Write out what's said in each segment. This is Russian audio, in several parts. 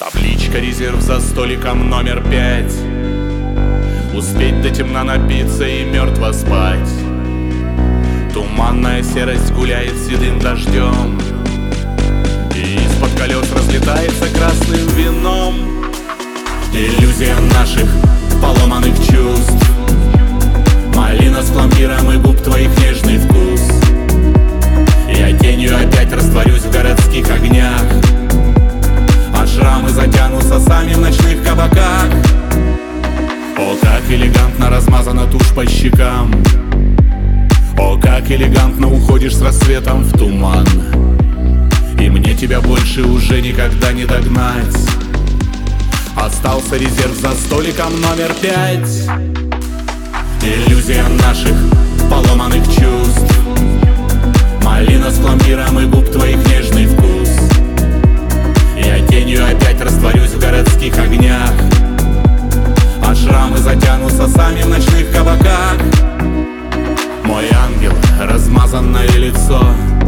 Табличка «Резерв» за столиком номер 5. Успеть до темна напиться и мертво спать. Туманная серость гуляет седым дождем, и из-под колес разлетается красным вином иллюзия наших поломанных чувств. Малина с пломбиром и губ твоих нежный вкус. Я тенью опять растворюсь в городских огнях, а шрамы затянутся сами в ночных кабаках. О, как элегантно размазана тушь по щекам! О, как элегантно уходишь с рассветом в туман! И мне тебя больше уже никогда не догнать. Остался резерв за столиком номер 5. Иллюзия наших поломанных чувств. Малина с пломбиром и губ твоих нежный вкус. Я тенью опять растворюсь в городских огнях, а шрамы затянутся сами в ночных кабаках. Мой ангел, размазанное лицо,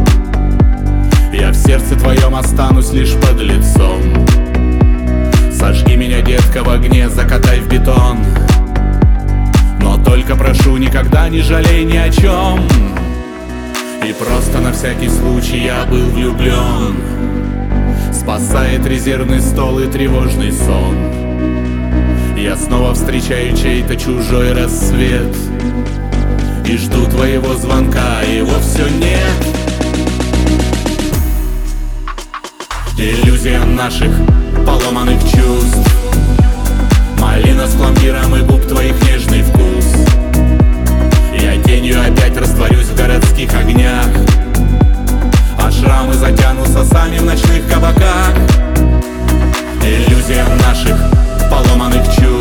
я в сердце твоем останусь лишь под лицом. Сожги меня, детка, в огне, закатай в бетон, но только прошу, никогда не жалей ни о чем. И просто на всякий случай я был влюблен. Спасает резервный стол и тревожный сон. Я снова встречаю чей-то чужой рассвет и жду твоего звонка, его все нет. Иллюзия наших поломанных чувств. Малина с пломбиром и губ твоих нежный вкус. Я тенью опять растворюсь в городских огнях, а шрамы затянутся сами в ночных кабаках. Иллюзия наших поломанных чувств.